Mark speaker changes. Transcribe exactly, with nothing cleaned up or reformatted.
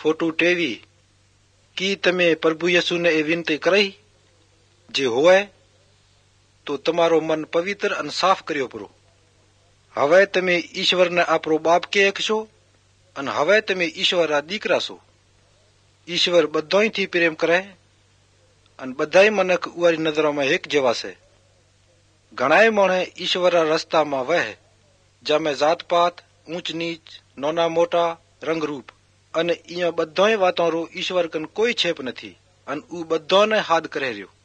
Speaker 1: Photo ટેવી કી તમે પ્રભુ યસુને એ વિનંતી કરી જે હોય તો તમારો મન પવિત્ર અને સાફ કર્યો પરો. હવે તમે ઈશ્વરને આપણો બાપ કે છો અને હવે તમે ઈશ્વરના દીકરા છો. ઈશ્વર બધાથી પ્રેમ કરે અને બધાય મનક ઉવારી નજરોમાં એક જેવા છે. ઘણાય માણે ઈશ્વરના રસ્તામાં વહે જામે જાતપાત ઊંચ નીચ નાના મોટા રંગરૂપ અને અહીંયા બધાય વાતોરો ઈશ્વર કન કોઈ છેપ નથી અને ઉ બધાને હાદ કરે રહ્યો.